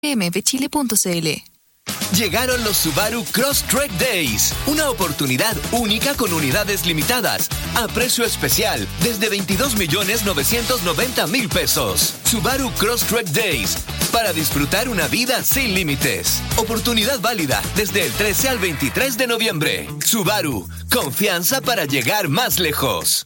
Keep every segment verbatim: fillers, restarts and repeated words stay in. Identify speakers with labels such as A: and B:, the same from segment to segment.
A: m p chile punto c l.
B: Llegaron los Subaru Crosstrek Days, una oportunidad única con unidades limitadas, a precio especial, desde veintidós millones novecientos noventa mil pesos. Subaru Crosstrek Days, para disfrutar una vida sin límites. Oportunidad válida desde el trece al veintitrés de noviembre. Subaru, confianza para llegar más lejos.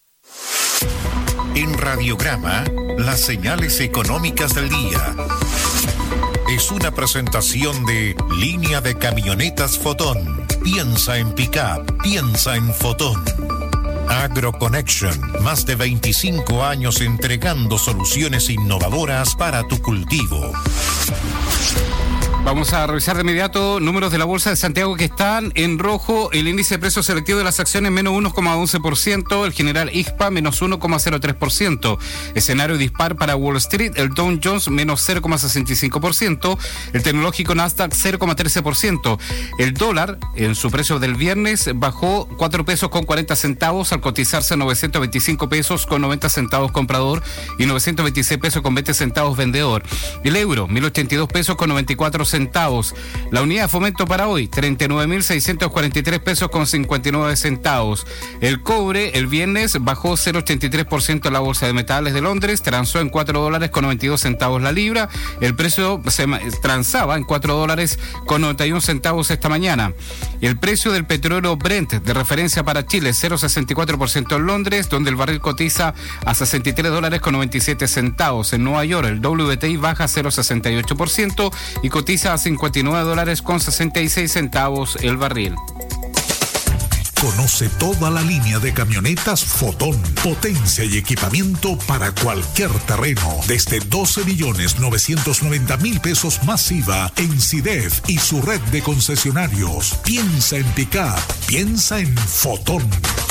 C: En Radiograma, las señales económicas del día. Es una presentación de Línea de Camionetas Fotón. Piensa en pick-up, piensa en Fotón. AgroConnection, más de veinticinco años entregando soluciones innovadoras para tu cultivo.
D: Vamos a revisar de inmediato números de la Bolsa de Santiago que están en rojo. El índice de precios selectivo de las acciones menos uno coma once por ciento, el general I G P A menos uno coma cero tres por ciento. Escenario dispar para Wall Street, el Dow Jones menos cero coma sesenta y cinco por ciento, el tecnológico Nasdaq cero coma trece por ciento. El dólar en su precio del viernes bajó cuatro pesos con cuarenta centavos al cotizarse novecientos veinticinco pesos con noventa centavos comprador y novecientos veintiséis pesos con veinte centavos vendedor. El euro, mil ochenta y dos pesos con noventa y cuatro centavos. centavos. La unidad de fomento para hoy, treinta y nueve mil seiscientos cuarenta y tres pesos con cincuenta y nueve centavos. El cobre el viernes bajó cero coma ochenta y tres por ciento en la Bolsa de Metales de Londres, transó en cuatro dólares con noventa y dos centavos la libra. El precio se transaba en cuatro dólares con noventa y uno centavos esta mañana. El precio del petróleo Brent de referencia para Chile, cero coma sesenta y cuatro por ciento en Londres, donde el barril cotiza a sesenta y tres dólares con noventa y siete centavos. En Nueva York el W T I baja cero coma sesenta y ocho por ciento y cotiza a cincuenta y nueve dólares con sesenta y seis centavos el barril.
C: Conoce toda la línea de camionetas Fotón. Potencia y equipamiento para cualquier terreno. Desde doce millones novecientos noventa mil pesos masiva en SIDEF y su red de concesionarios. Piensa en pick-up. Piensa en Fotón.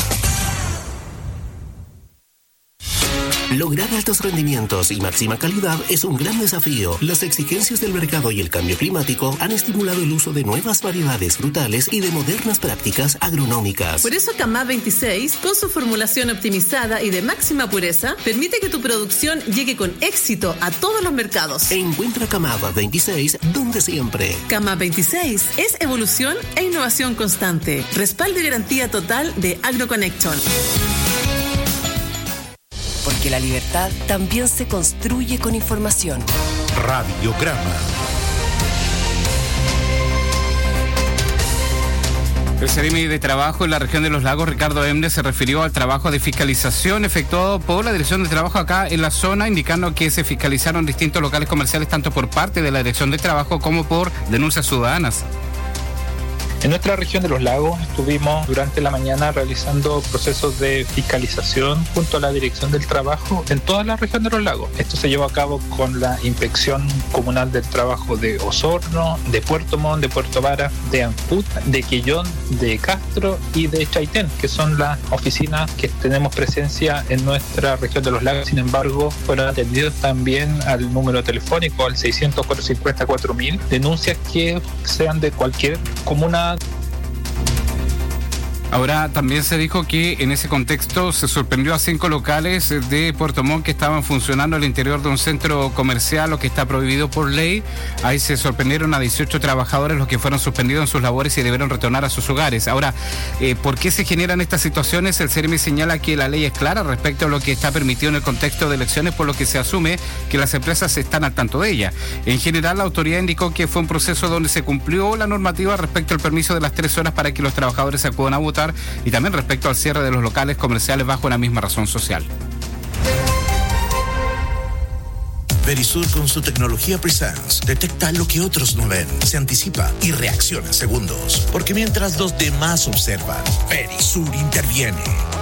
E: Lograr altos rendimientos y máxima calidad es un gran desafío. Las exigencias del mercado y el cambio climático han estimulado el uso de nuevas variedades frutales y de modernas prácticas agronómicas.
F: Por eso Camá veintiséis, con su formulación optimizada y de máxima pureza, permite que tu producción llegue con éxito a todos los mercados.
E: Encuentra Camá veintiséis donde siempre.
F: Camá veintiséis es evolución e innovación constante. Respaldo y garantía total de AgroConnection.
G: Porque la libertad también se construye con información.
C: Radiograma.
D: El Seremi de Trabajo en la región de Los Lagos, Ricardo Emne, se refirió al trabajo de fiscalización efectuado por la Dirección de Trabajo acá en la zona, indicando que se fiscalizaron distintos locales comerciales tanto por parte de la Dirección de Trabajo como por denuncias ciudadanas.
H: En nuestra región de Los Lagos estuvimos durante la mañana realizando procesos de fiscalización junto a la Dirección del Trabajo en toda la región de Los Lagos. Esto se llevó a cabo con la Inspección Comunal del Trabajo de Osorno, de Puerto Montt, de Puerto Vara, de Ancud, de Quillón, de Castro y de Chaitén, que son las oficinas que tenemos presencia en nuestra región de Los Lagos. Sin embargo, fueron atendidos también al número telefónico, al seiscientos cincuenta y cuatro mil, denuncias que sean de cualquier comuna.
D: Ahora, también se dijo que en ese contexto se sorprendió a cinco locales de Puerto Montt que estaban funcionando al interior de un centro comercial, lo que está prohibido por ley. Ahí se sorprendieron a dieciocho trabajadores, los que fueron suspendidos en sus labores y debieron retornar a sus hogares. Ahora, eh, ¿por qué se generan estas situaciones? El Seremi señala que la ley es clara respecto a lo que está permitido en el contexto de elecciones, por lo que se asume que las empresas están al tanto de ella. En general, la autoridad indicó que fue un proceso donde se cumplió la normativa respecto al permiso de las tres horas para que los trabajadores acudan a votar, y también respecto al cierre de los locales comerciales bajo la misma razón social.
I: Verisur, con su tecnología Presence, detecta lo que otros no ven, se anticipa y reacciona en segundos. Porque mientras los demás observan, Verisur interviene.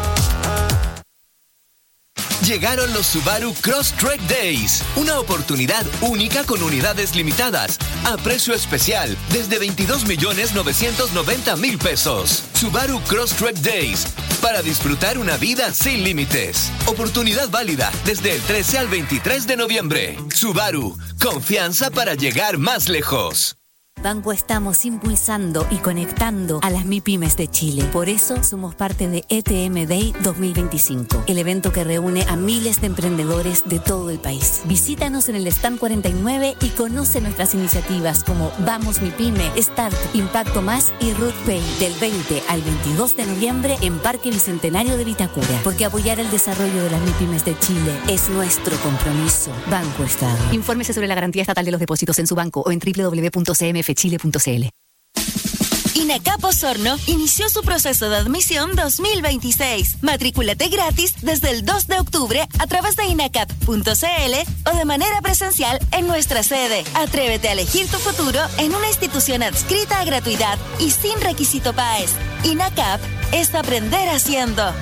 B: Llegaron los Subaru Crosstrek Days, una oportunidad única con unidades limitadas, a precio especial, desde veintidós millones novecientos noventa mil pesos. Subaru Crosstrek Days, para disfrutar una vida sin límites. Oportunidad válida desde el trece al veintitrés de noviembre. Subaru, confianza para llegar más lejos.
J: Banco estamos impulsando y conectando a las MIPYMES de Chile. Por eso somos parte de E T M Day dos mil veinticinco, el evento que reúne a miles de emprendedores de todo el país. Visítanos en el stand cuarenta y nueve y conoce nuestras iniciativas como Vamos MIPYME, Start, Impacto Más y Root Pay del veinte al veintidós de noviembre en Parque Bicentenario de Vitacura. Porque apoyar el desarrollo de las MIPYMES de Chile es nuestro compromiso. Banco Estado. Infórmese sobre la garantía estatal de los depósitos en su banco o en doble u doble u doble u punto c m f chile punto c l.
K: INACAP Osorno inició su proceso de admisión dos mil veintiséis. Matrículate gratis desde el dos de octubre a través de inacap punto c l o de manera presencial en nuestra sede. Atrévete a elegir tu futuro en una institución adscrita a gratuidad y sin requisito P A E S. INACAP es aprender haciendo.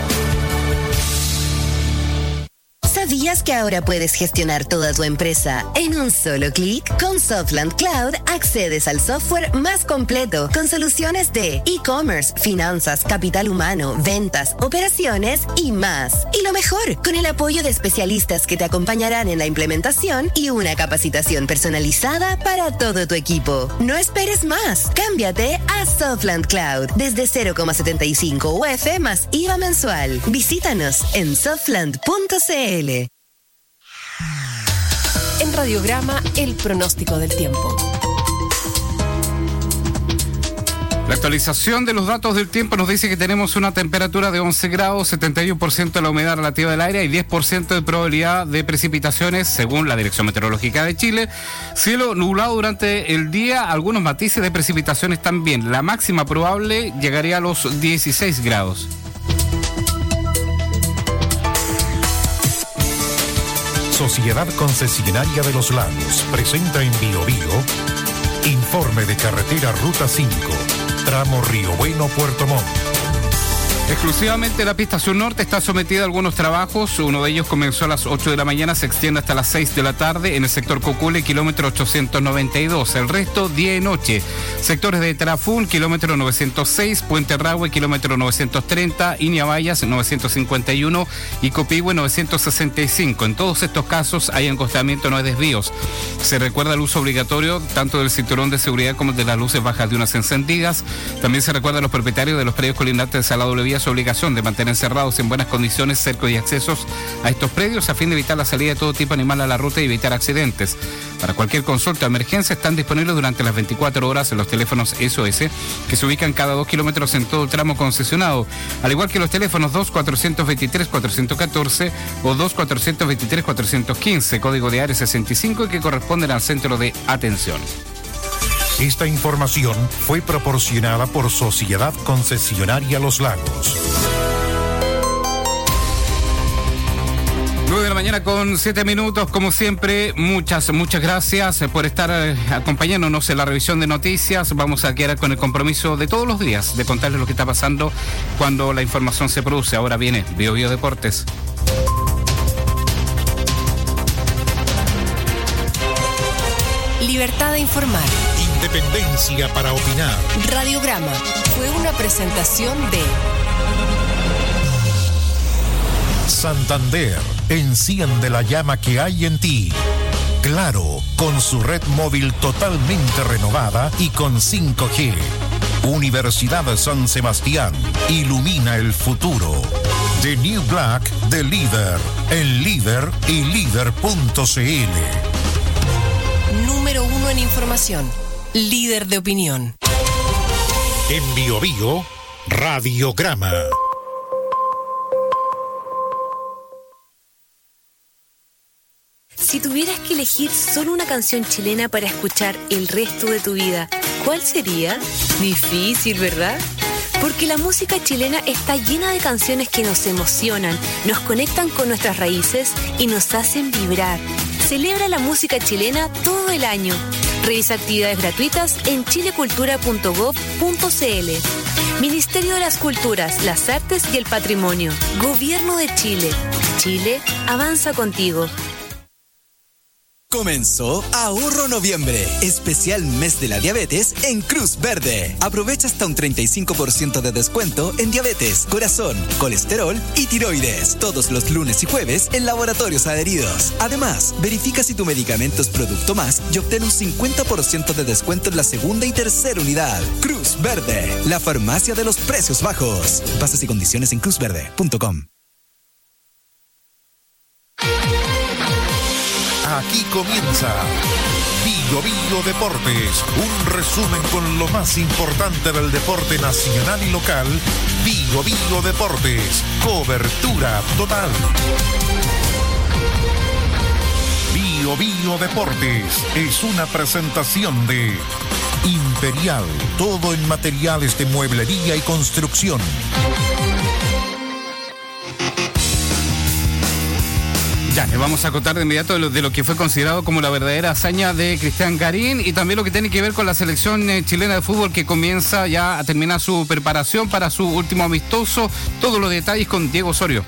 L: ¿Sabías que ahora puedes gestionar toda tu empresa en un solo clic? Con Softland Cloud accedes al software más completo con soluciones de e-commerce, finanzas, capital humano, ventas, operaciones y más. Y lo mejor, con el apoyo de especialistas que te acompañarán en la implementación y una capacitación personalizada para todo tu equipo. No esperes más. Cámbiate a Softland Cloud desde cero coma setenta y cinco U F más I V A mensual. Visítanos en softland punto c l.
G: En Radiograma, el pronóstico del tiempo.
D: La actualización de los datos del tiempo nos dice que tenemos una temperatura de once grados, setenta y uno por ciento de la humedad relativa del aire y diez por ciento de probabilidad de precipitaciones según la Dirección Meteorológica de Chile. Cielo nublado durante el día, algunos matices de precipitaciones también. La máxima probable llegaría a los dieciséis grados.
M: Sociedad Concesionaria de los Lagos presenta en Bio Bio informe de carretera Ruta cinco, tramo Río Bueno, Puerto Montt.
D: Exclusivamente la pista sur norte está sometida a algunos trabajos. Uno de ellos comenzó a las ocho de la mañana, se extiende hasta las seis de la tarde en el sector Cocule, kilómetro ochocientos noventa y dos. El resto, día y noche. Sectores de Tarafún, kilómetro novecientos seis, Puente Rahue, kilómetro novecientos treinta, Iñabayas, novecientos cincuenta y uno y Copihue, novecientos sesenta y cinco. En todos estos casos hay encostamiento, no hay desvíos. Se recuerda el uso obligatorio tanto del cinturón de seguridad como de las luces bajas de unas encendidas. También se recuerda a los propietarios de los predios colindantes a la doble vía su obligación de mantener cerrados en buenas condiciones cercos y accesos a estos predios a fin de evitar la salida de todo tipo animal a la ruta y evitar accidentes. Para cualquier consulta o emergencia están disponibles durante las veinticuatro horas en los teléfonos S O S que se ubican cada dos kilómetros en todo el tramo concesionado, al igual que los teléfonos dos cuatrocientos veintitrés cuatrocientos catorce o dos cuatrocientos veintitrés cuatrocientos quince, código de área sesenta y cinco y que corresponden al centro de atención.
M: Esta información fue proporcionada por Sociedad Concesionaria Los Lagos.
D: nueve de la mañana con siete minutos, como siempre, muchas, muchas gracias por estar acompañándonos en la revisión de noticias. Vamos a quedar con el compromiso de todos los días de contarles lo que está pasando cuando la información se produce. Ahora viene Bio Bio Deportes.
G: Libertad de informar.
M: Independencia para opinar.
G: Radiograma fue una presentación de
M: Santander, enciende la llama que hay en ti. Claro, con su red móvil totalmente renovada y con cinco G. Universidad de San Sebastián, ilumina el futuro. The New Black de Líder, en Líder y líder punto c l.
G: Número uno en información, líder de opinión.
M: En Bio Bio, Radiograma.
J: Si tuvieras que elegir solo una canción chilena para escuchar el resto de tu vida, ¿cuál sería? Difícil, ¿verdad? Porque la música chilena está llena de canciones que nos emocionan, nos conectan con nuestras raíces y nos hacen vibrar. Celebra la música chilena todo el año. Revisa actividades gratuitas en chilecultura punto gob punto c l. Ministerio de las Culturas, las Artes y el Patrimonio. Gobierno de Chile. Chile avanza contigo.
N: Comenzó Ahorro Noviembre, especial mes de la diabetes en Cruz Verde. Aprovecha hasta un treinta y cinco por ciento de descuento en diabetes, corazón, colesterol y tiroides. Todos los lunes y jueves en laboratorios adheridos. Además, verifica si tu medicamento es Producto Más y obtén un cincuenta por ciento de descuento en la segunda y tercera unidad. Cruz Verde, la farmacia de los precios bajos. Bases y condiciones en cruz verde punto com.
M: Aquí comienza Vigo Vigo Deportes, un resumen con lo más importante del deporte nacional y local. Vigo Vigo Deportes, cobertura total. Vigo Vigo Deportes es una presentación de Imperial, todo en materiales de mueblería y construcción.
D: Ya, les vamos a contar de inmediato de lo, de lo que fue considerado como la verdadera hazaña de Cristian Garín y también lo que tiene que ver con la selección eh, chilena de fútbol que comienza ya a terminar su preparación para su último amistoso. Todos los detalles con Diego Osorio.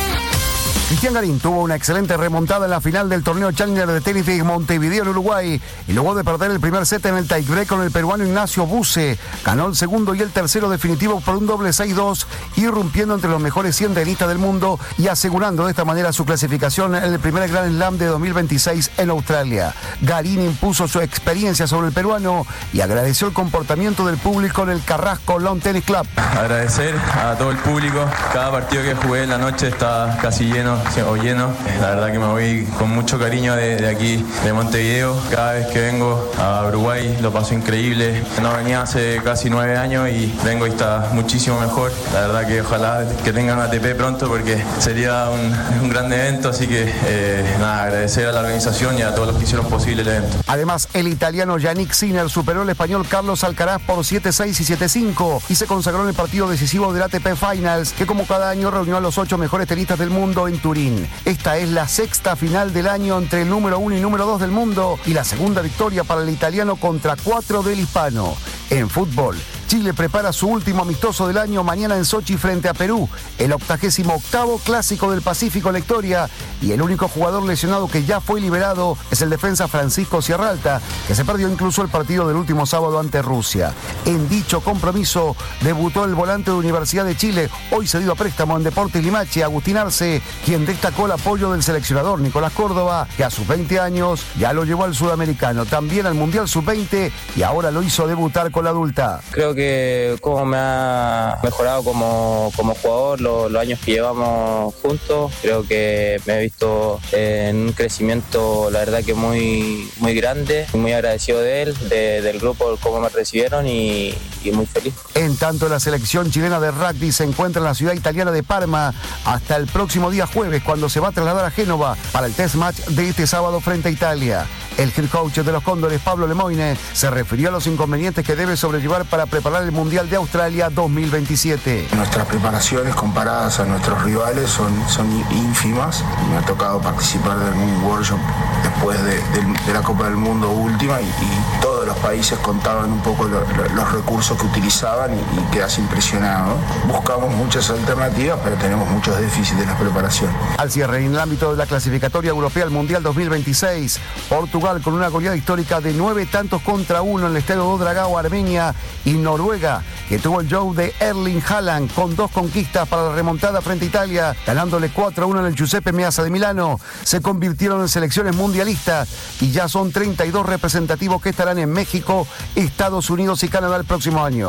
O: Cristian Garín tuvo una excelente remontada en la final del torneo Challenger de tenis de Montevideo en Uruguay y luego de perder el primer set en el tiebreak con el peruano Ignacio Buse, ganó el segundo y el tercero definitivo por un doble seis dos, irrumpiendo entre los mejores cien tenistas del mundo y asegurando de esta manera su clasificación en el primer Grand Slam de dos mil veintiséis en Australia. Garín impuso su experiencia sobre el peruano y agradeció el comportamiento del público en el Carrasco Lawn Tennis Club.
P: Agradecer a todo el público, cada partido que jugué en la noche está casi lleno o lleno. La verdad que me voy con mucho cariño de, de aquí, de Montevideo. Cada vez que vengo a Uruguay lo paso increíble. No venía hace casi nueve años y vengo y está muchísimo mejor. La verdad que ojalá que tengan A T P pronto porque sería un, un gran evento. Así que eh, nada, agradecer a la organización y a todos los que hicieron posible el evento.
O: Además, el italiano Yannick Sinner superó al español Carlos Alcaraz por siete seis y siete cinco y se consagró en el partido decisivo del A T P Finals, que como cada año reunió a los ocho mejores tenistas del mundo en Turín. Esta es la sexta final del año entre el número uno y número dos del mundo y la segunda victoria para el italiano contra cuatro del hispano. En fútbol, Chile prepara su último amistoso del año mañana en Sochi frente a Perú, el octagésimo octavo clásico del Pacífico en la historia, y el único jugador lesionado que ya fue liberado es el defensa Francisco Sierralta, que se perdió incluso el partido del último sábado ante Rusia. En dicho compromiso debutó el volante de Universidad de Chile, hoy cedido a préstamo en Deportes Limache, Agustín Arce, quien destacó el apoyo del seleccionador Nicolás Córdoba, que a sus veinte años ya lo llevó al Sudamericano, también al Mundial sub veinte y ahora lo hizo debutar con la adulta.
Q: Creo que como me ha mejorado como, como jugador los, los años que llevamos juntos, creo que me he visto en un crecimiento la verdad que muy, muy grande, muy agradecido de él, de, del grupo, cómo me recibieron y, y muy feliz.
O: En tanto, la selección chilena de rugby se encuentra en la ciudad italiana de Parma hasta el próximo día jueves, cuando se va a trasladar a Génova para el test match de este sábado frente a Italia. El head coach de los Cóndores, Pablo Lemoine, se refirió a los inconvenientes que debe sobrellevar para preparar el Mundial de Australia dos mil veintisiete.
R: Nuestras preparaciones comparadas a nuestros rivales son, son ínfimas. Me ha tocado participar de un workshop después de, de, de la Copa del Mundo última y, y todos los países contaban un poco lo, lo, los recursos que utilizaban y, y quedas impresionado. Buscamos muchas alternativas, pero tenemos muchos déficits de la preparación.
O: Al cierre, en el ámbito de la clasificatoria europea al Mundial dos mil veintiséis, Portugal con una goleada histórica de nueve tantos contra uno en el estadio do Dragao, Armenia, y Noruega, que tuvo el show de Erling Haaland con dos conquistas para la remontada frente a Italia, ganándole cuatro a uno en el Giuseppe Meazza de Milano, se convirtieron en selecciones mundialistas y ya son treinta y dos representativos que estarán en México, Estados Unidos y Canadá el próximo año.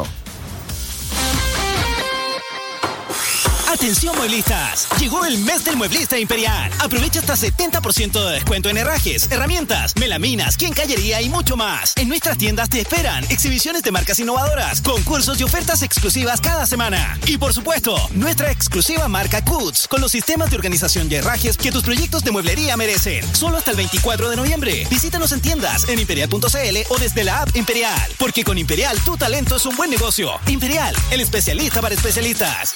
S: Atención mueblistas, llegó el mes del mueblista Imperial. Aprovecha hasta setenta por ciento de descuento en herrajes, herramientas, melaminas, quincallería y mucho más. En nuestras tiendas te esperan exhibiciones de marcas innovadoras, concursos y ofertas exclusivas cada semana. Y por supuesto, nuestra exclusiva marca Cuts, con los sistemas de organización y herrajes que tus proyectos de mueblería merecen. Solo hasta el veinticuatro de noviembre. Visítanos en tiendas en imperial punto c l o desde la app Imperial. Porque con Imperial tu talento es un buen negocio. Imperial, el especialista para especialistas.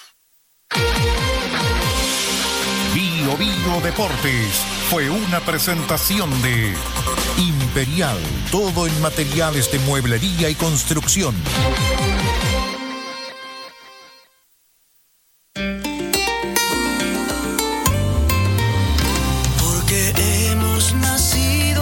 M: Bio Bio Deportes fue una presentación de Imperial, todo en materiales de mueblería y construcción.
T: Porque hemos nacido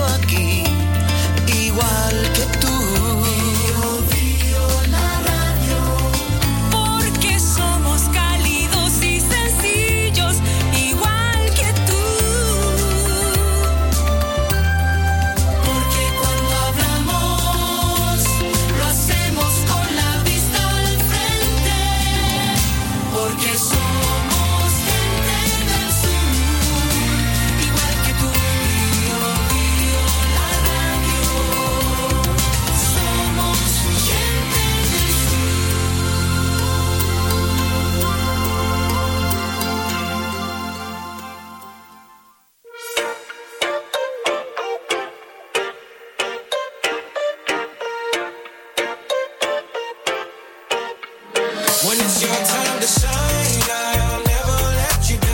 T: When it's your time to shine, I'll never let you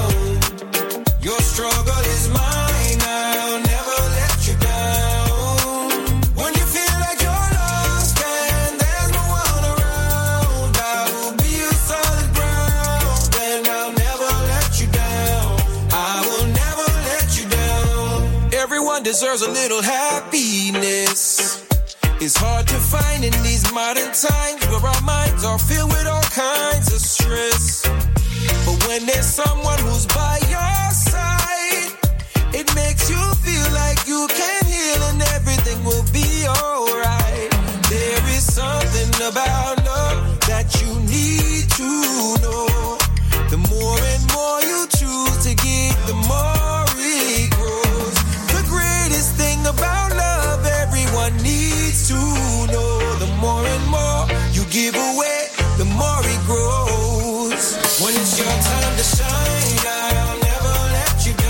T: down. Your struggle is mine, I'll never let you down. When you feel like you're lost and there's no one around, I will be your solid ground, and I'll never let you down. I will never let you down. Everyone deserves a little happiness. It's hard to find in these modern times where our minds are filled with all kinds of stress. But when there's someone who's by your side, it makes you feel like you can heal and everything will be alright. There is something about love that you need to know. The more and more you choose to give, the more it grows. The greatest thing about love everyone needs to know. The more and more you give away, the more it grows. When it's your time to shine, I'll never let you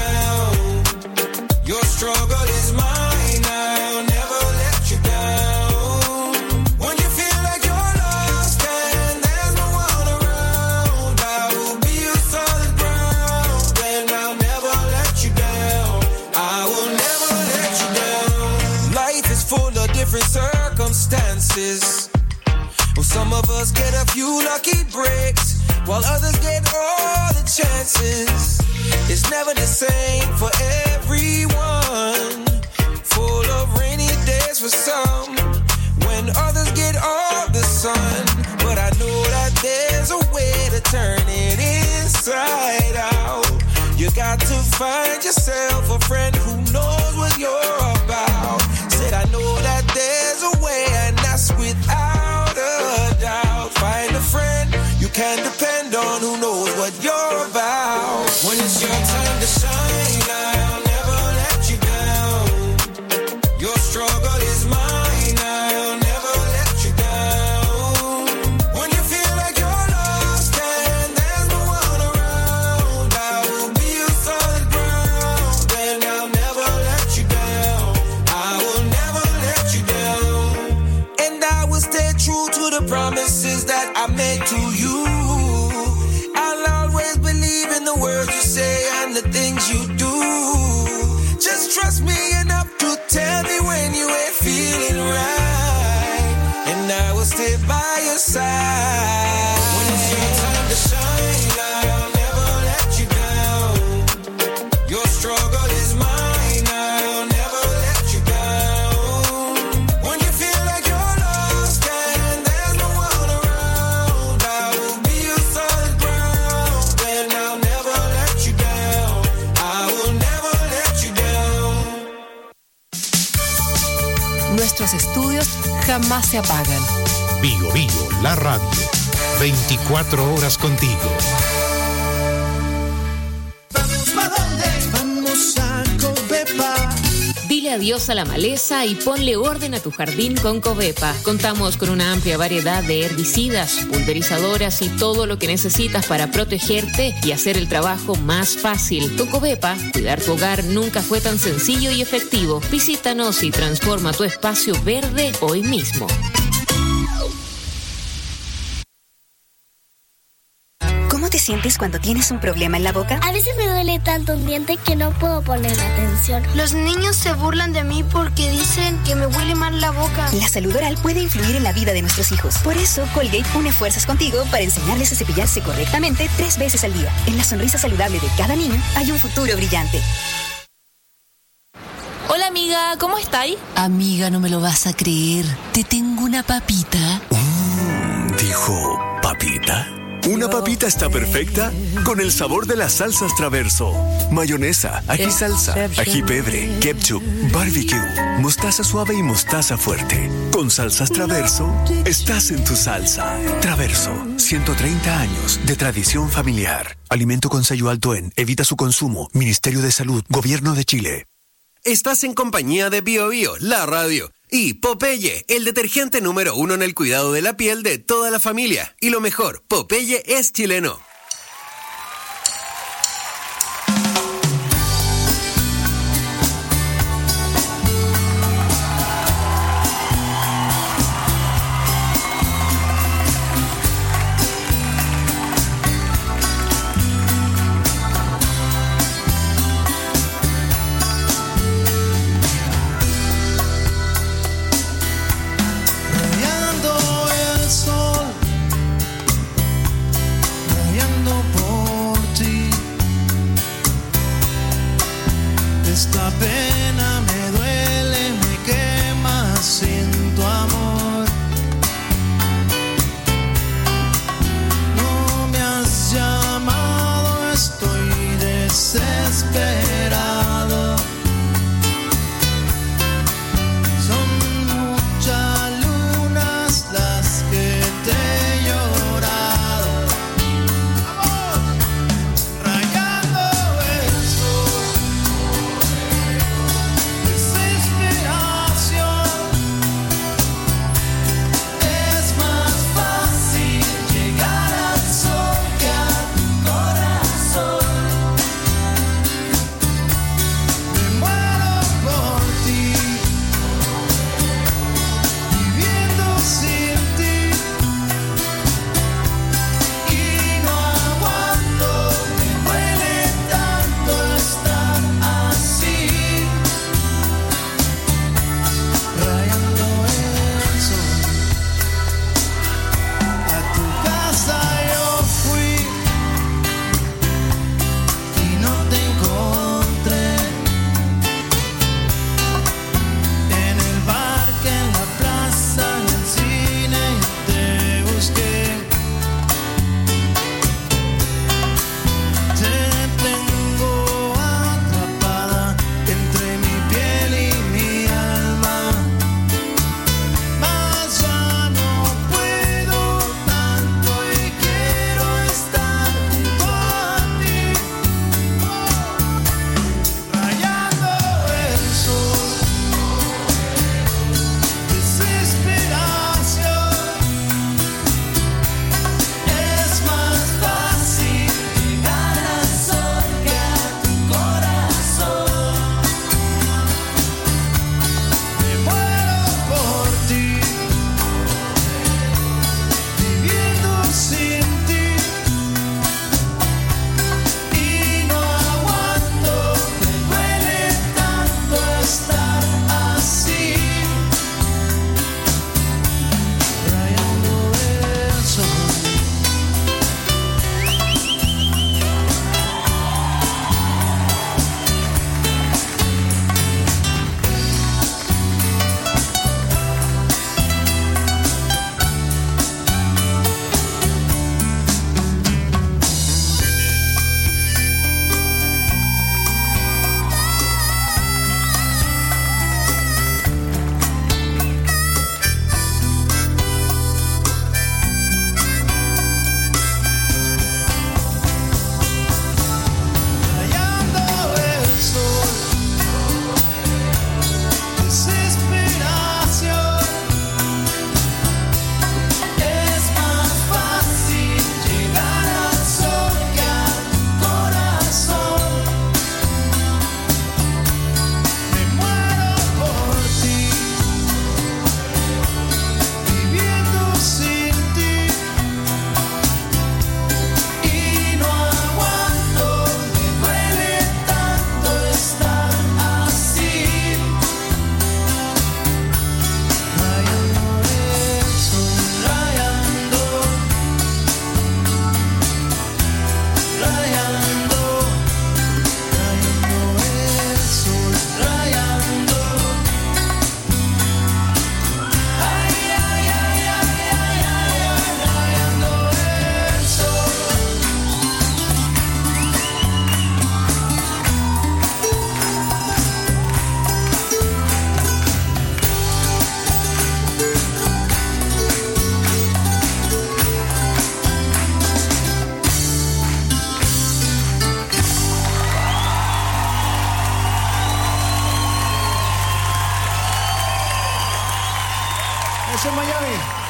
T: down. Your struggle is mine, I'll never let you down. When you feel like you're lost and there's no one around, I will be your solid ground, and I'll never let you down. I will never let you down. Life is full of different circumstances. Well, some of us get a few lucky breaks, while others get all the chances. It's never the same for everyone. Full of rainy days for some, when others get all the sun. But I know that there's a way to turn it inside out. You got to find yourself a friend who knows what you're about. Said I know that there's a way, and that's without a doubt. Find a friend you can depend on who knows what you're about. When it's your time to shine, I'll never let you down. Your struggle is mine, I'll never let you down. When you feel like you're lost and there's no one around, I will be your solid ground, and I'll never let you down. I will never let you down. And I will stay true to the promises that I made to you. I'll always believe in the words you say and the things you do. Just trust me enough to tell me when you ain't feeling right, and I will stay by your side. When it's your time to shine, I'll never let you down. Your struggle is mine, I'll never let you down. When you feel like you're lost and there's no one around, I will be your solid ground, and I'll never let you down. I will never let you down.
G: Nuestros estudios jamás se apagan.
M: Bio Bio, la radio. veinticuatro horas contigo.
T: Vamos pa' dónde, vamos a Covepa.
U: Dile adiós a la maleza y ponle orden a tu jardín con Covepa. Contamos con una amplia variedad de herbicidas, pulverizadoras y todo lo que necesitas para protegerte y hacer el trabajo más fácil. Con Covepa, cuidar tu hogar nunca fue tan sencillo y efectivo. Visítanos y transforma tu espacio verde hoy mismo.
V: ¿Cómo te sientes cuando tienes un problema en la boca?
W: A veces me duele tanto un diente que no puedo poner atención. Los niños se burlan de mí porque dicen que me huele mal la boca.
V: La salud oral puede influir en la vida de nuestros hijos. Por eso, Colgate une fuerzas contigo para enseñarles a cepillarse correctamente tres veces al día. En la sonrisa saludable de cada niño hay un futuro brillante.
A: Hola amiga, ¿cómo estáis?
J: Amiga, no me lo vas a creer. Te tengo una papita.
X: Mm, dijo, ¿papita? Una papita está perfecta con el sabor de las salsas Traverso. Mayonesa, ají salsa, ají pebre, ketchup, barbecue, mostaza suave y mostaza fuerte. Con salsas Traverso, estás en tu salsa. Traverso, ciento treinta años de tradición familiar. Alimento con sello alto en Evita su consumo. Ministerio de Salud, Gobierno de Chile.
B: Estás en compañía de Bio Bio, la radio, y Popeye, el detergente número uno en el cuidado de la piel de toda la familia. Y lo mejor, Popeye es chileno.
C: Eso es Miami.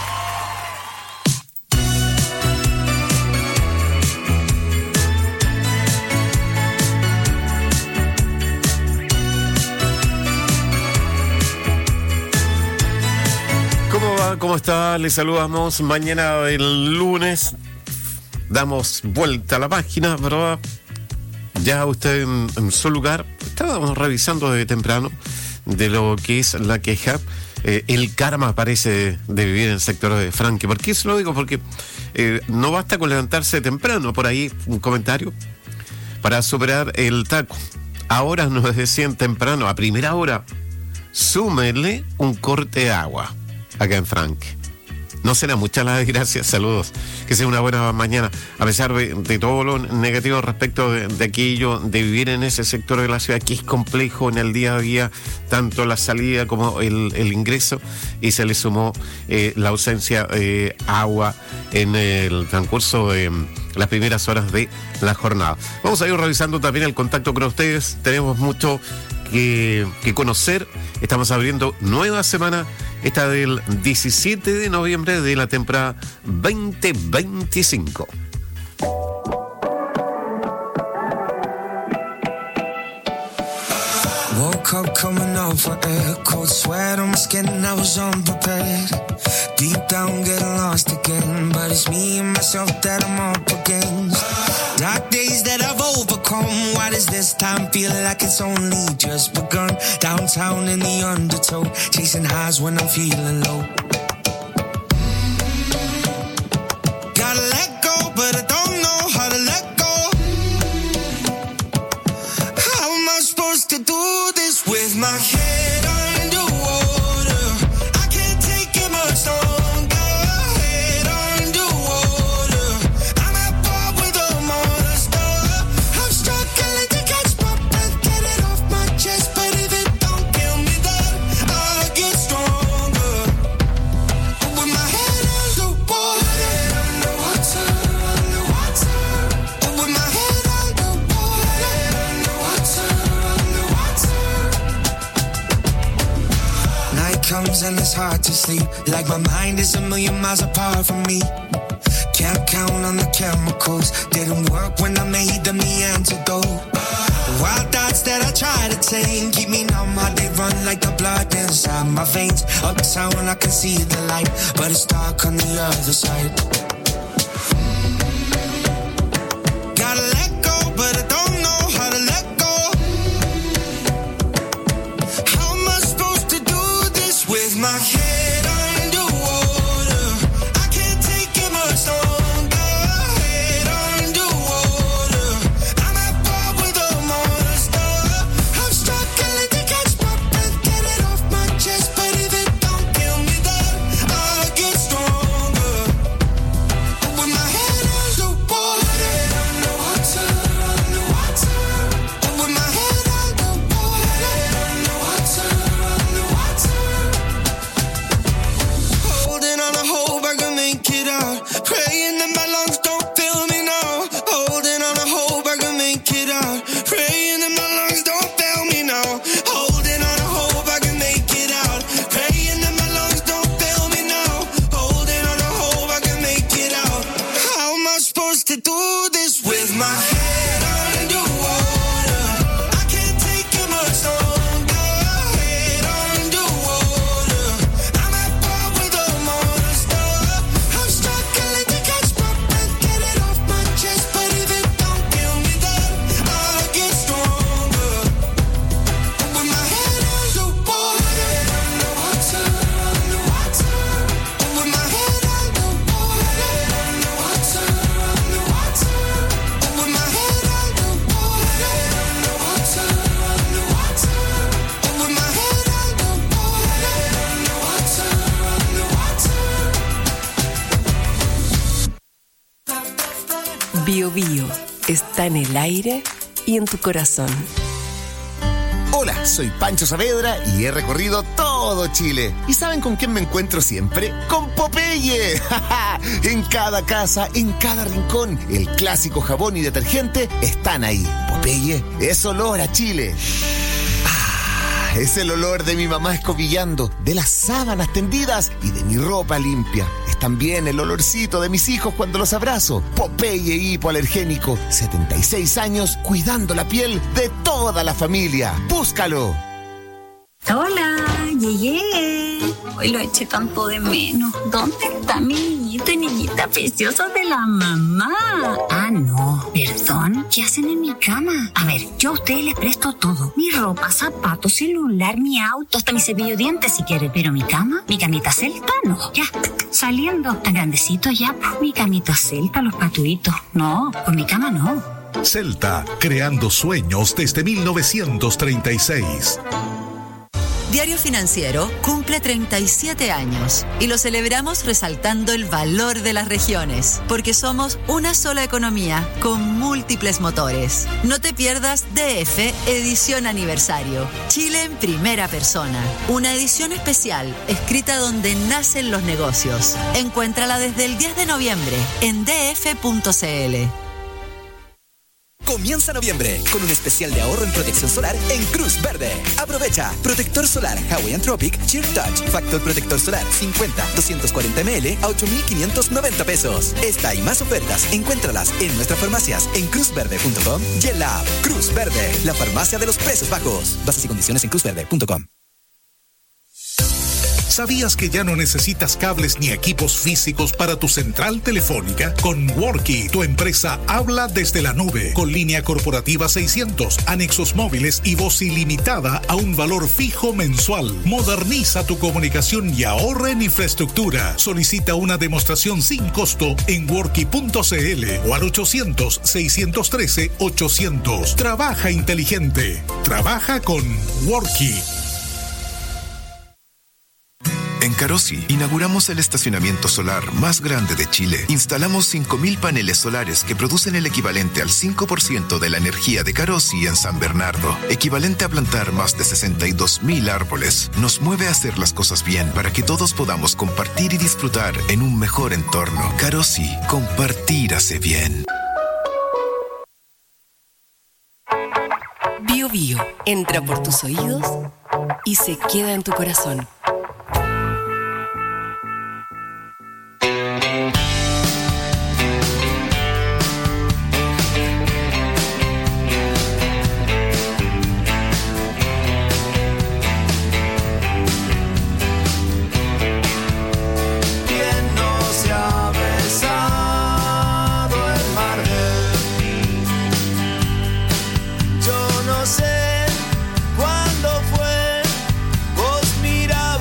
E: ¿Cómo va? ¿Cómo está? Les saludamos. Mañana el lunes damos vuelta a la página, ¿verdad? Ya usted en, en su lugar. Estábamos revisando desde temprano de lo que es la queja. Eh, el karma parece de vivir en el sector de Franque. ¿Por qué eso lo digo? Porque eh, no basta con levantarse temprano. Por ahí un comentario para superar el taco. Ahora nos decían temprano, a primera hora, súmele un corte de agua acá en Franque. No será muchas las gracias, saludos. Que sea una buena mañana. A pesar de, de todo lo negativo respecto de, de aquello, de vivir en ese sector de la ciudad que es complejo en el día a día, tanto la salida como el, el ingreso, y se le sumó eh, la ausencia de eh, agua en el transcurso de las primeras horas de la jornada. Vamos a ir revisando también el contacto con ustedes. Tenemos mucho que, que conocer. Estamos abriendo nueva semana, esta del diecisiete de noviembre de la temporada veinte veinticinco.
T: Woke up coming off for air, cold sweat on my skin, I was unprepared. Deep down getting lost again, but it's me and myself that I'm up against. Dark days that I've overcome, why does this time feel like it's only just begun? Downtown in the undertow, chasing highs when I'm feeling low. Gotta let go, but I don't know how to let go. How am I supposed to do this with my head underwater? I can't take it much longer. Head underwater, I'm at war with a monster. I'm struggling to catch my breath, get it off my chest, but if it don't kill me, then I'll get stronger. With my head underwater, underwater, underwater. With my head underwater, underwater, underwater. Night comes and it's hard to sleep, like my mind is a million miles apart from me. Can't count on the chemicals, didn't work when I made them the antidote. The wild thoughts that I try to tame keep me numb, how they run like the blood inside my veins. Uptown I can see the light, but it's dark on the other side. Gotta let go, but I don't know how to let go. How am I supposed to do this with my head underwater? I can't take it much longer. Head underwater, I'm at war with a monster. I'm struggling to catch my breath, get it off my chest, but if it don't kill me, then I'll get stronger. With my head underwater, underwater, underwater. With my head underwater, underwater, underwater. Holding on to hope I can make it out. Praying that my lungs don't fail me now. Holding on to hope I can make it out. Praying that my lungs don't fail me now. Holding on to hope I can make it out. Praying that my lungs don't fail me now. Holding on to hope I can make it out. How am I supposed to do this with my head underwater? I can't take it much longer. Head underwater, I'm at war with a monster. I'm struggling to catch my breath, get it off my chest, but if it don't kill me, then I'll get stronger. With my head underwater, underwater, underwater. With my head underwater, underwater, underwater. With my head underwater, underwater, underwater. With my head underwater, underwater, underwater.
G: Bio Bio está en el aire y en tu corazón.
F: Hola, soy Pancho Saavedra y he recorrido todo Chile. ¿Y saben con quién me encuentro siempre? ¡Con Popeye! En cada casa, en cada rincón, el clásico jabón y detergente están ahí. Popeye es olor a Chile. Ah, es el olor de mi mamá escobillando, de las sábanas tendidas y de mi ropa limpia. Es también el olorcito de mis hijos cuando los abrazo. Popeye hipoalergénico, setenta y seis años cuidando la piel de toda la familia. ¡Búscalo!
C: Hola, llegué. Hoy lo eché tanto de menos. ¿Dónde está mi niñito y niñita preciosa de la mamá? Ah, no, perdón. ¿Qué hacen en mi cama? A ver, yo a ustedes les presto todo. Mi ropa, zapatos, celular, mi auto, hasta mi cepillo de dientes si quiere. Pero mi cama, mi camita celta, no. Ya, saliendo. Tan grandecito ya, pues, mi camita celta, los patuitos. No, con mi cama no.
H: Celta, creando sueños desde mil novecientos treinta y seis.
I: Diario Financiero cumple treinta y siete años y lo celebramos resaltando el valor de las regiones, porque somos una sola economía con múltiples motores. No te pierdas D F Edición Aniversario, Chile en primera persona, una edición especial escrita donde nacen los negocios. Encuéntrala desde el diez de noviembre en d f punto c l.
N: Comienza noviembre con un especial de ahorro en protección solar en Cruz Verde. Aprovecha protector solar Hawaiian Tropic Sheer Touch Factor protector solar cincuenta doscientos cuarenta mililitros a ocho mil quinientos noventa pesos. Esta y más ofertas encuéntralas en nuestras farmacias en cruz verde punto com y en la app Cruz Verde, la farmacia de los precios bajos. Bases y condiciones en cruz verde punto com.
M: ¿Sabías que ya no necesitas cables ni equipos físicos para tu central telefónica? Con Worky, tu empresa habla desde la nube, con línea corporativa seiscientos, anexos móviles y voz ilimitada a un valor fijo mensual. Moderniza tu comunicación y ahorra en infraestructura. Solicita una demostración sin costo en worky punto c l o al ochocientos, seiscientos trece, ochocientos. Trabaja inteligente. Trabaja con Worky.
K: En Carosi, inauguramos el estacionamiento solar más grande de Chile. Instalamos cinco mil paneles solares que producen el equivalente al cinco por ciento de la energía de Carosi en San Bernardo, equivalente a plantar más de sesenta y dos mil árboles. Nos mueve a hacer las cosas bien para que todos podamos compartir y disfrutar en un mejor entorno. Carosi, compartir hace bien.
G: Bio Bio entra por tus oídos y se queda en tu corazón.
T: Yo no sé cuándo fue, vos mirabas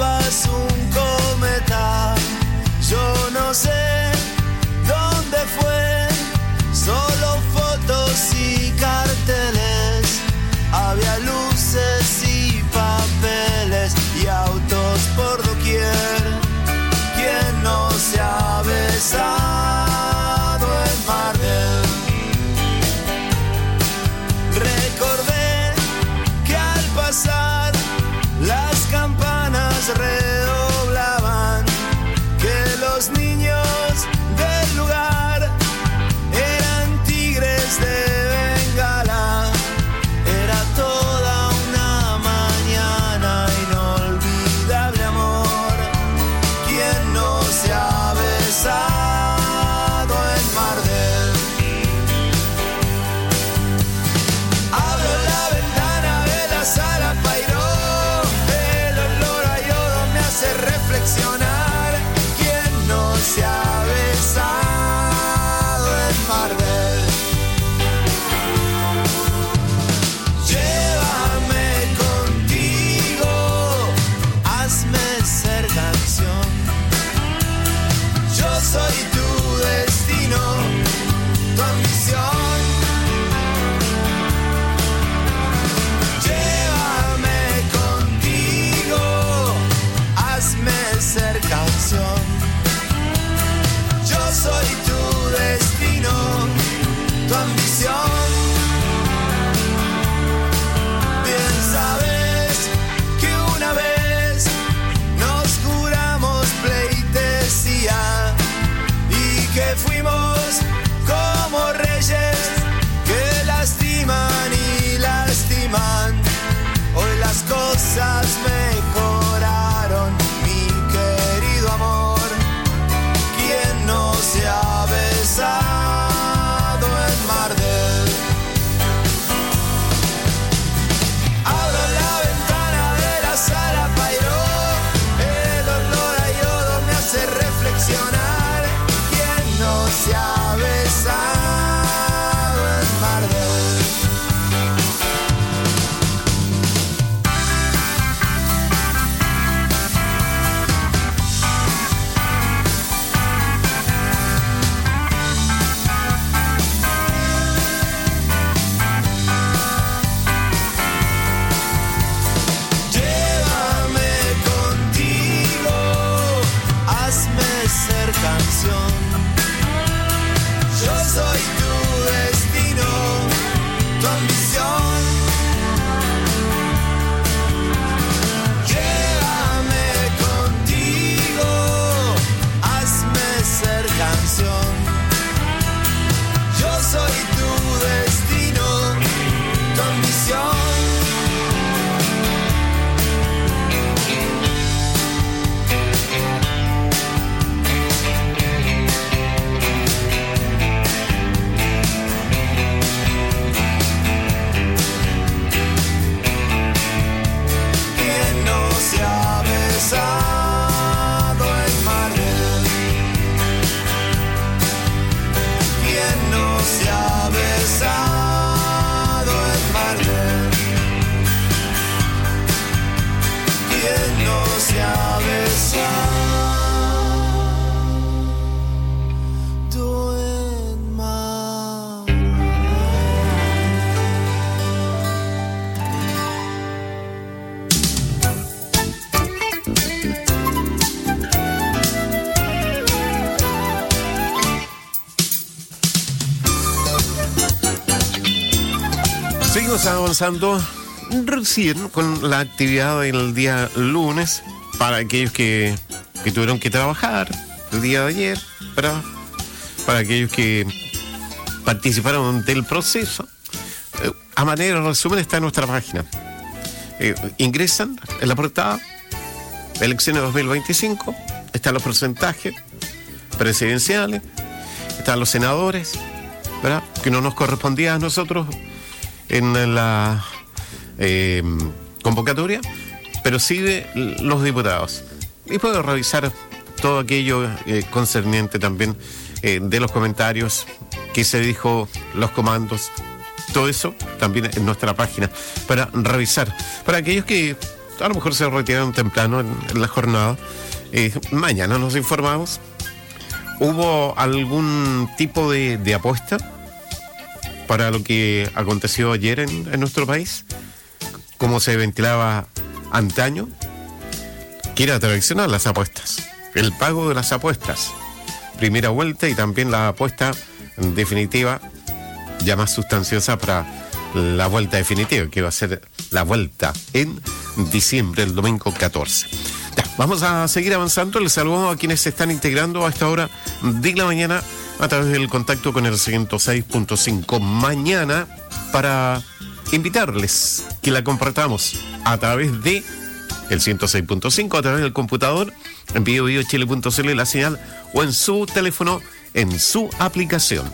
E: Seguimos avanzando recién con la actividad del día lunes para aquellos que, que tuvieron que trabajar el día de ayer, para, para aquellos que participaron del proceso. Eh, a manera de resumen está en nuestra página. Eh, ingresan en la portada, elecciones dos mil veinticinco, están los porcentajes presidenciales, están los senadores, ¿verdad?, que no nos correspondía a nosotros en la eh, convocatoria, pero sí de los diputados. Y puedo revisar todo aquello eh, concerniente también eh, de los comentarios que se dijo, los comandos, todo eso también en nuestra página para revisar. Para aquellos que a lo mejor se retiraron temprano en, en la jornada, eh, mañana nos informamos. ¿Hubo algún tipo de, de apuesta para lo que aconteció ayer en, en nuestro país? Como se ventilaba antaño, que era tradicional las apuestas, el pago de las apuestas, primera vuelta, y también la apuesta definitiva, ya más sustanciosa, para la vuelta definitiva, que va a ser la vuelta en diciembre, el domingo catorce. Ya, vamos a seguir avanzando. Les saludo a quienes se están integrando a esta hora de la mañana a través del contacto con el ciento seis punto cinco mañana, para invitarles que la compartamos a través de el ciento seis punto cinco, a través del computador, en bio bio chile punto c l la señal, o en su teléfono, en su aplicación.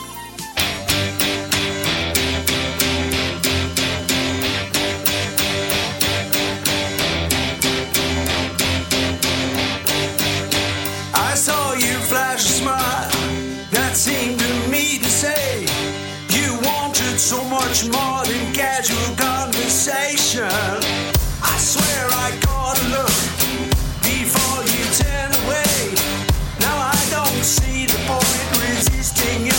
T: I saw you flash a smile that seemed to me to say you wanted so much more than casual conversation. I swear I caught a look before you turned away. Now I don't see the point resisting you.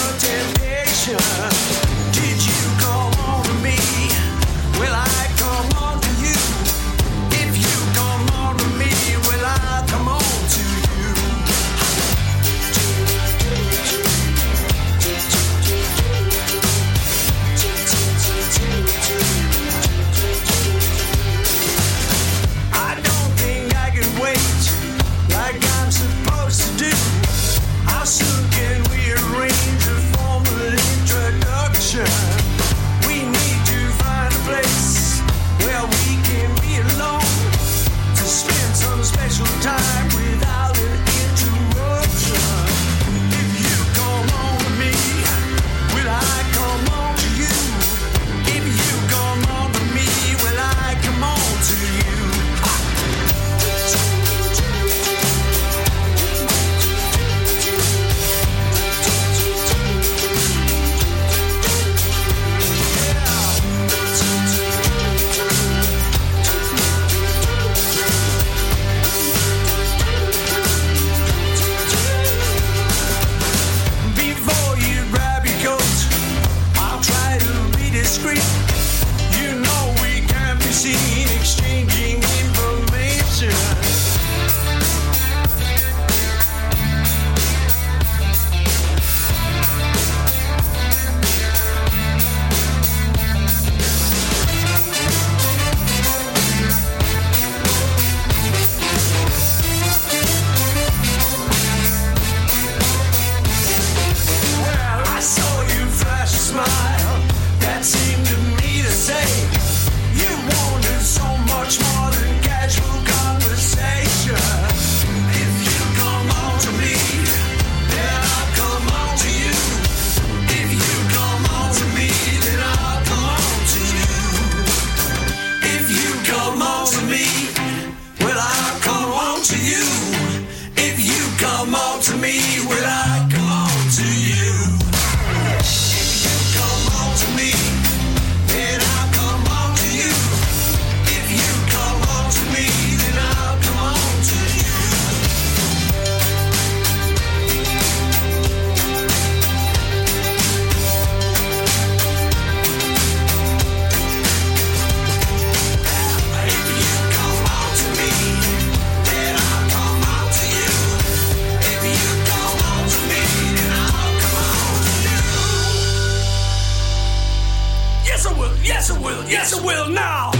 T: Yes, I will now.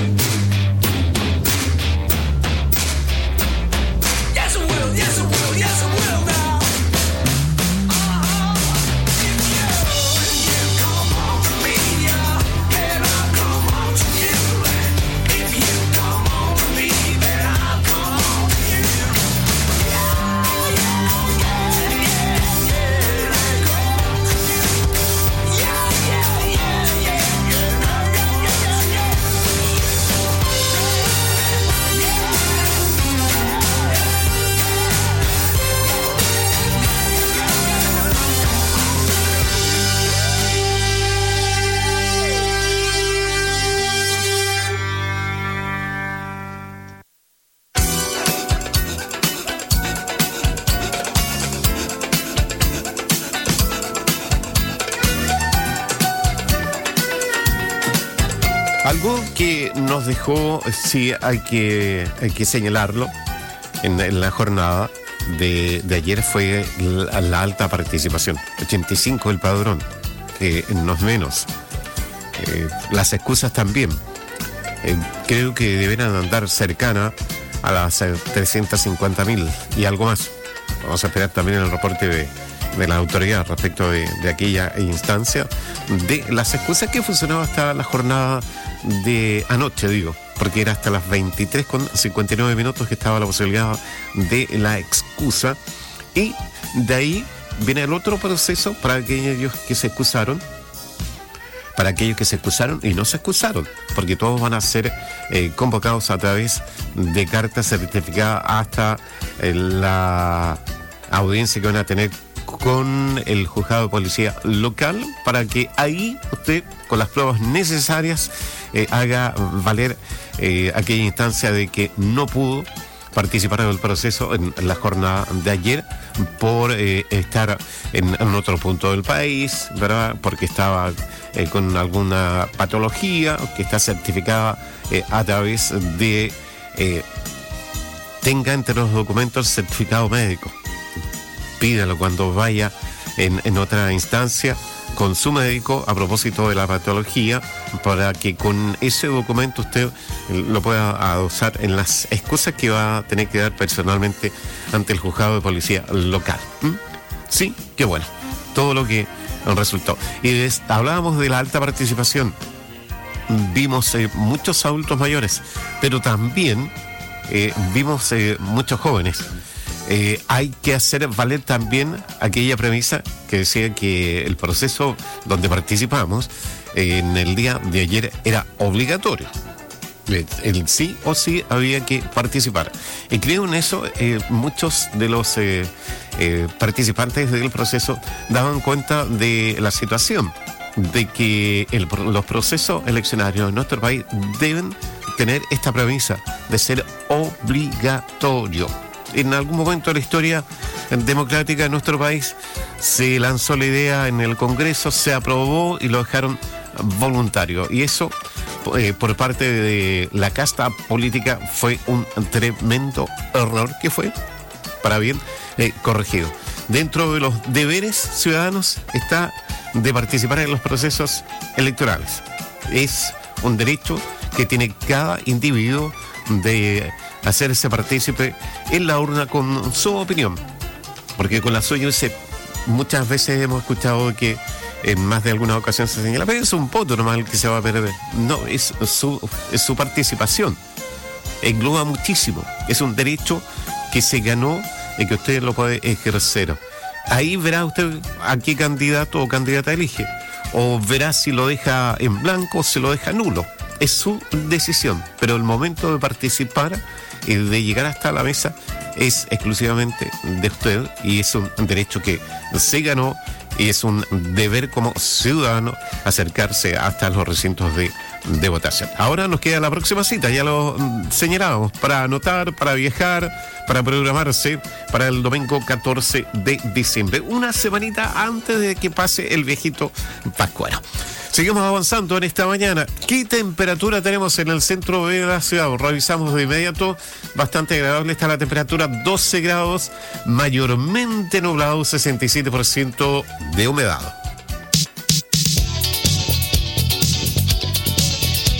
T: Yes, I will. Yes, I will. Yes, I will now.
E: Algo que nos dejó, sí, hay que, hay que señalarlo, en, en la jornada de, de ayer fue la, la alta participación, ochenta y cinco el padrón, que no es menos. Eh, las excusas también. Eh, creo que deberán andar cercana a las eh, trescientos cincuenta mil y algo más. Vamos a esperar también el reporte de, de la autoridad respecto de, de aquella instancia, de las excusas que funcionaba hasta la jornada de anoche, digo, porque era hasta las veintitrés con cincuenta y nueve minutos que estaba la posibilidad de la excusa, y de ahí viene el otro proceso para aquellos que se excusaron, para aquellos que se excusaron y no se excusaron, porque todos van a ser eh, convocados a través de carta certificada hasta eh, la audiencia que van a tener con el juzgado de policía local, para que ahí usted, con las pruebas necesarias, eh, haga valer eh, aquella instancia de que no pudo participar en el proceso en la jornada de ayer por eh, estar en, en otro punto del país, ¿verdad? Porque estaba eh, con alguna patología que está certificada eh, a través de eh, tenga entre los documentos certificado médico. Pídalo cuando vaya en, en otra instancia con su médico a propósito de la patología, para que con ese documento usted lo pueda adosar en las excusas que va a tener que dar personalmente ante el juzgado de policía local. ¿Mm? Sí, qué bueno, todo lo que resultó. Y des, hablábamos de la alta participación, vimos eh, muchos adultos mayores, pero también eh, vimos eh, muchos jóvenes. Eh, hay que hacer valer también aquella premisa que decía que el proceso donde participamos eh, en el día de ayer era obligatorio. El, el sí o sí había que participar. Y creo en eso, eh, muchos de los eh, eh, participantes del proceso daban cuenta de la situación, de que el, los procesos eleccionarios en nuestro país deben tener esta premisa de ser obligatorio. En algún momento de la historia democrática de nuestro país se lanzó la idea en el Congreso, se aprobó y lo dejaron voluntario. Y eso, eh, por parte de la casta política, fue un tremendo error que fue, para bien, eh, corregido. Dentro de los deberes ciudadanos está de participar en los procesos electorales. Es un derecho que tiene cada individuo de hacerse partícipe en la urna con su opinión, porque con la suya se, muchas veces hemos escuchado que en más de alguna ocasión se señala, pero es un voto normal que se va a perder. No, es su, es su participación, engloba muchísimo, es un derecho que se ganó y que usted lo puede ejercer. Ahí verá usted a qué candidato o candidata elige, o verá si lo deja en blanco o si lo deja nulo. Es su decisión, pero el momento de participar y de llegar hasta la mesa es exclusivamente de usted, y es un derecho que se ganó y es un deber como ciudadano acercarse hasta los recintos de, de votación. Ahora nos queda la próxima cita, ya lo señalábamos, para anotar, para viajar, para programarse para el domingo catorce de diciembre, una semanita antes de que pase el viejito pascuero. Seguimos avanzando en esta mañana. ¿Qué temperatura tenemos en el centro de la ciudad? Revisamos de inmediato. Bastante agradable está la temperatura, doce grados, mayormente nublado, sesenta y siete por ciento de humedad.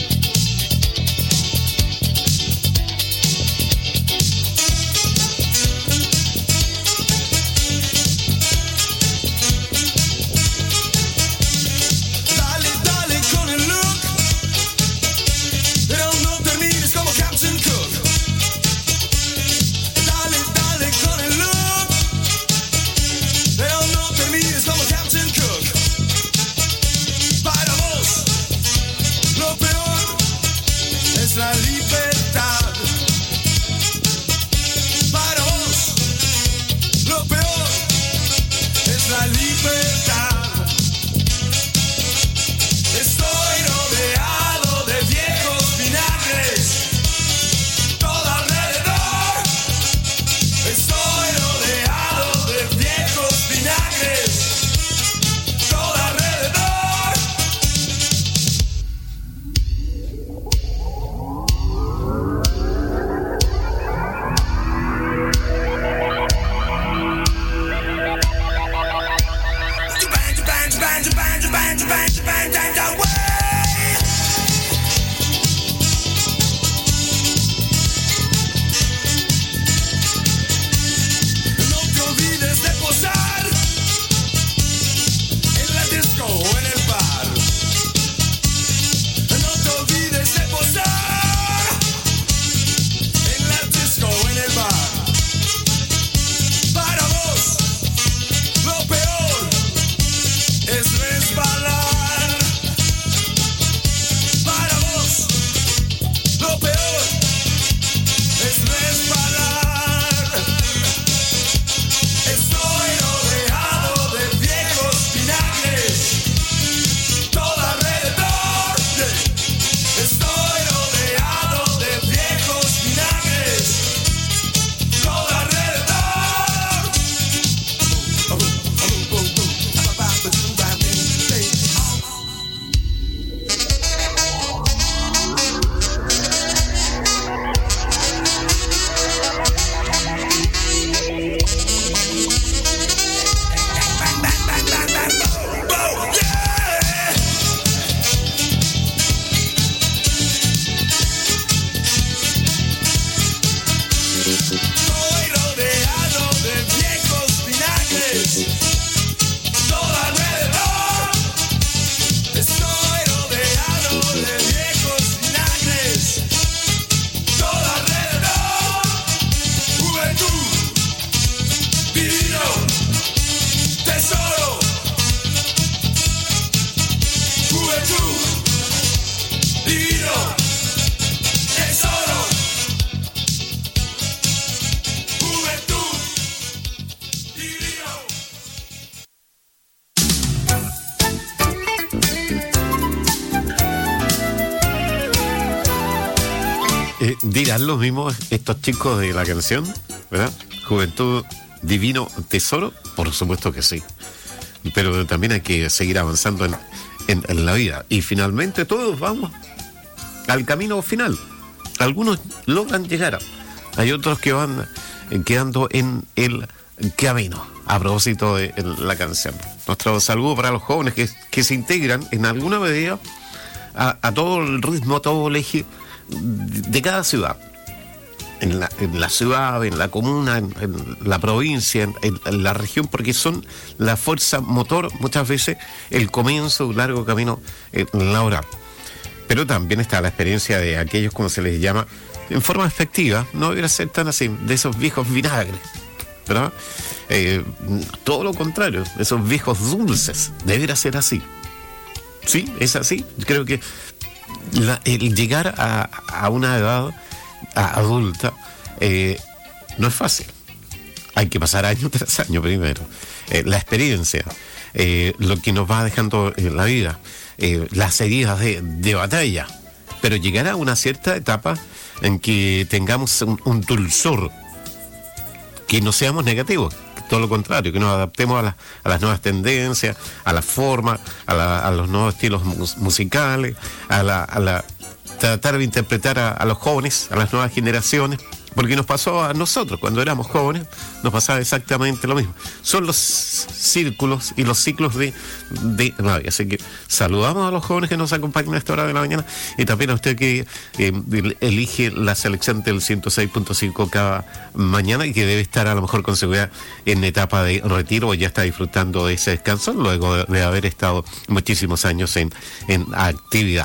E: dirán lo mismo estos chicos de la canción, ¿verdad? Juventud, divino tesoro, por supuesto que sí. Pero también hay que seguir avanzando en, en, en la vida. Y finalmente todos vamos al camino final. Algunos logran llegar, hay otros que van quedando en el camino. A propósito de la canción, nuestro saludo para los jóvenes que, que se integran en alguna medida a, a todo el ritmo, a todo el eje de cada ciudad. En la, en la ciudad, en la comuna, en, en la provincia, en, en, en la región, porque son la fuerza motor, muchas veces, el comienzo de un largo camino eh, laboral. Pero también está la experiencia de aquellos, como se les llama, en forma efectiva, no debería ser tan así, de esos viejos vinagres, ¿verdad? Eh, todo lo contrario, esos viejos dulces, debería ser así. Sí, es así. Creo que la, el llegar a, a una edad a, adulta eh, no es fácil. Hay que pasar año tras año primero. Eh, la experiencia, eh, lo que nos va dejando en la vida, eh, las heridas de, de batalla. Pero llegar a una cierta etapa en que tengamos un, un dulzor, que no seamos negativos, todo lo contrario, que nos adaptemos a, la, a las nuevas tendencias, a la forma, a, la, a los nuevos estilos mus, musicales, a la, a la tratar de interpretar a, a los jóvenes, a las nuevas generaciones, porque nos pasó a nosotros cuando éramos jóvenes, nos pasaba exactamente lo mismo. Son los círculos y los ciclos de, de la vida. Así que saludamos a los jóvenes que nos acompañan a esta hora de la mañana y también a usted que eh, elige la selección del ciento seis punto cinco cada mañana y que debe estar a lo mejor con seguridad en etapa de retiro o ya está disfrutando de ese descanso luego de, de haber estado muchísimos años en, en actividad.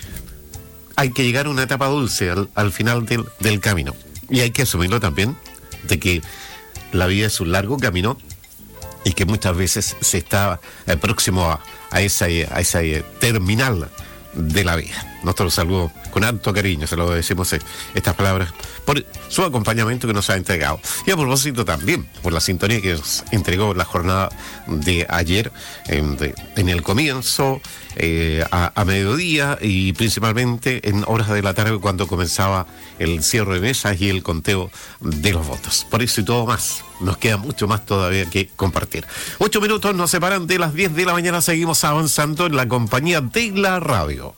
E: Hay que llegar a una etapa dulce al, al final del, del camino. Y hay que asumirlo también, de que la vida es un largo camino y que muchas veces se está eh, próximo a, a esa, a esa eh, terminal de la vida. Nosotros saludo con harto cariño, se lo decimos eh, estas palabras, por su acompañamiento que nos ha entregado. Y a propósito también, por la sintonía que nos entregó la jornada de ayer, en, de, en el comienzo, eh, a, a mediodía y principalmente en horas de la tarde cuando comenzaba el cierre de mesas y el conteo de los votos. Por eso y todo más, nos queda mucho más todavía que compartir. Ocho minutos nos separan de las diez de la mañana, seguimos avanzando en la compañía de la radio.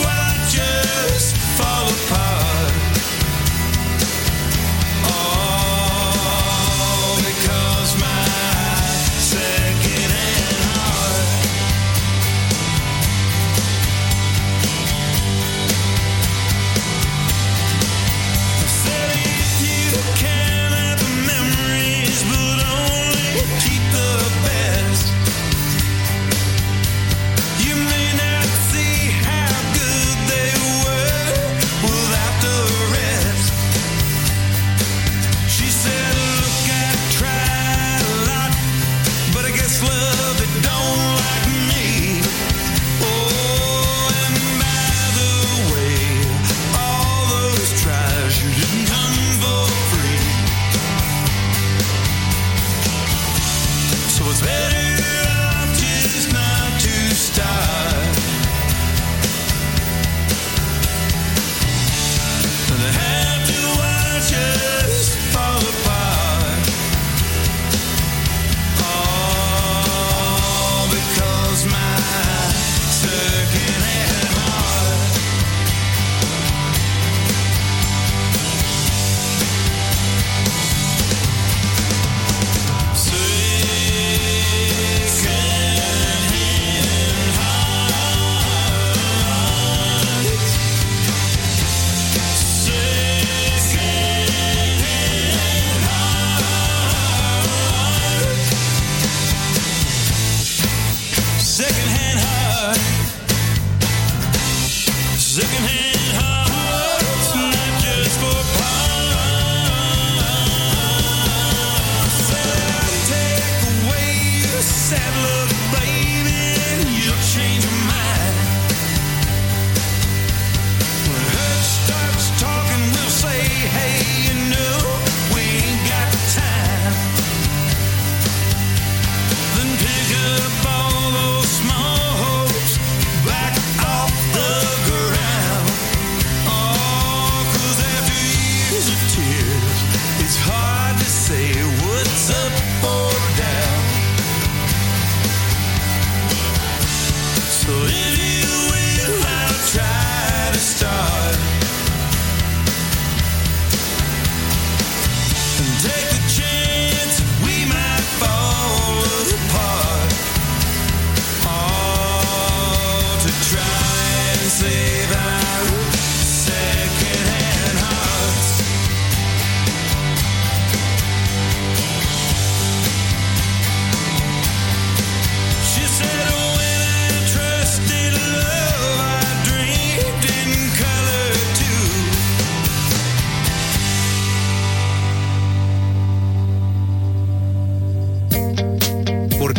T: Fall apart. Oh,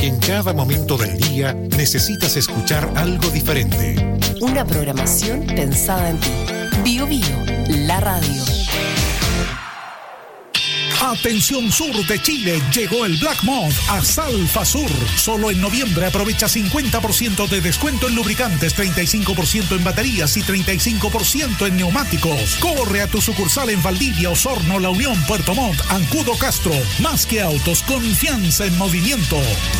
M: porque en cada momento del día necesitas escuchar algo diferente.
G: Una programación pensada en ti. Bio Bio, la radio.
H: Atención sur de Chile, llegó el Black Month a Salfa Sur. Solo en noviembre aprovecha cincuenta por ciento de descuento en lubricantes, treinta y cinco por ciento en baterías y treinta y cinco por ciento en neumáticos. Corre a tu sucursal en Valdivia, Osorno, La Unión, Puerto Montt, Ancudo, Castro. Más que autos, confianza en movimiento.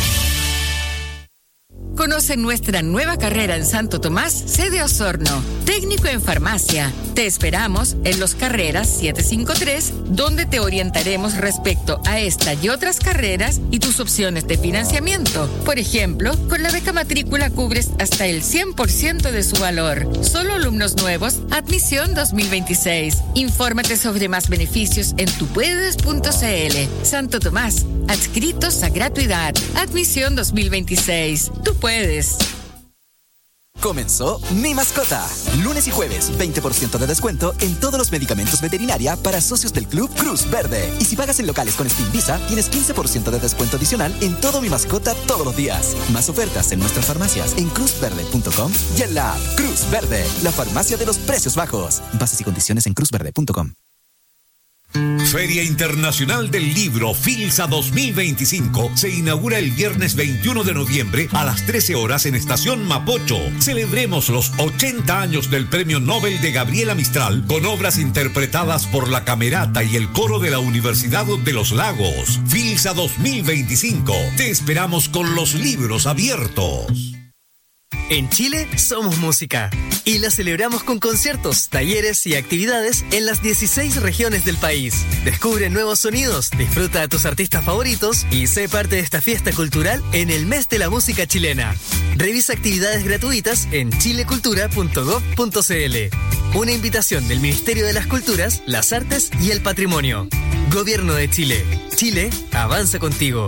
D: Conoce nuestra nueva carrera en Santo Tomás, sede Osorno. Técnico en farmacia. Te esperamos en Los Carreras setecientos cincuenta y tres, donde te orientaremos respecto a esta y otras carreras y tus opciones de financiamiento. Por ejemplo, con la beca matrícula cubres hasta el cien por ciento de su valor. Solo alumnos nuevos, admisión dos mil veintiséis. Infórmate sobre más beneficios en tupuedes punto cl. Santo Tomás, adscritos a gratuidad. Admisión dos mil veintiséis. Tú puedes.
N: Comenzó Mi Mascota. Lunes y jueves, veinte por ciento de descuento en todos los medicamentos veterinaria para socios del Club Cruz Verde. Y si pagas en locales con Steam Visa, tienes quince por ciento de descuento adicional en todo Mi Mascota todos los días. Más ofertas en nuestras farmacias en cruz verde punto com y en la app Cruz Verde, la farmacia de los precios bajos. Bases y condiciones en cruz verde punto com.
H: Feria Internacional del Libro Filsa dos mil veinticinco se inaugura el viernes veintiuno de noviembre a las trece horas en Estación Mapocho. Celebremos los ochenta años del Premio Nobel de Gabriela Mistral con obras interpretadas por la Camerata y el coro de la Universidad de los Lagos. Filsa dos mil veinticinco. Te esperamos con los libros abiertos.
L: En Chile somos música y la celebramos con conciertos, talleres y actividades en las dieciséis regiones del país. Descubre nuevos sonidos, disfruta a tus artistas favoritos y sé parte de esta fiesta cultural en el mes de la música chilena. Revisa actividades gratuitas en chilecultura punto gov punto cl. Una invitación del Ministerio de las Culturas, las Artes y el Patrimonio. Gobierno de Chile. Chile avanza contigo.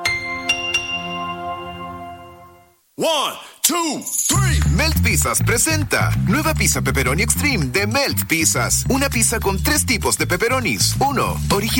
K: One, two, three. Melt Pizzas presenta nueva pizza pepperoni extreme de Melt Pizzas. Una pizza con tres tipos de pepperonis. Uno, original.